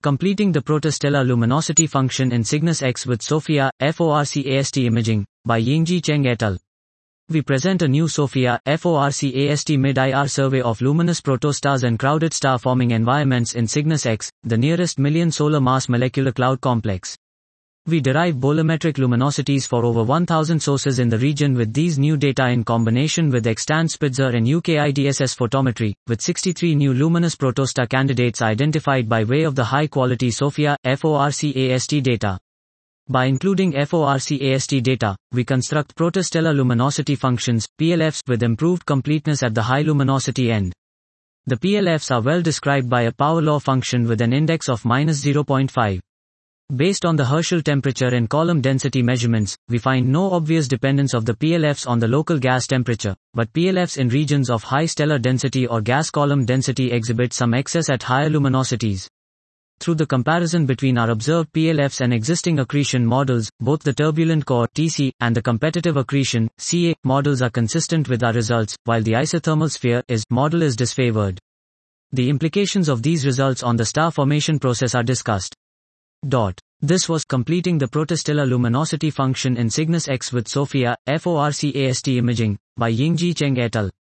Completing the Protostellar Luminosity Function in Cygnus X with SOFIA, FORCAST Imaging, by Yingji Cheng et al. We present a new SOFIA, FORCAST mid-IR survey of luminous protostars and crowded star-forming environments in Cygnus X, the nearest million solar mass molecular cloud complex. We derive bolometric luminosities for over 1,000 sources in the region with these new data in combination with extant Spitzer and UKIDSS photometry, with 63 new luminous protostar candidates identified by way of the high-quality SOFIA, FORCAST data. By including FORCAST data, we construct protostellar luminosity functions, PLFs, with improved completeness at the high luminosity end. The PLFs are well described by a power law function with an index of -0.5. Based on the Herschel temperature and column density measurements, we find no obvious dependence of the PLFs on the local gas temperature, but PLFs in regions of high stellar density or gas column density exhibit some excess at higher luminosities. Through the comparison between our observed PLFs and existing accretion models, both the turbulent core (TC) and the competitive accretion (CA) models are consistent with our results, while the isothermal sphere (IS) model is disfavored. The implications of these results on the star formation process are discussed. This was Completing the Protostellar Luminosity Function in Cygnus X with SOFIA, FORCAST Imaging, by Yingji Cheng et al.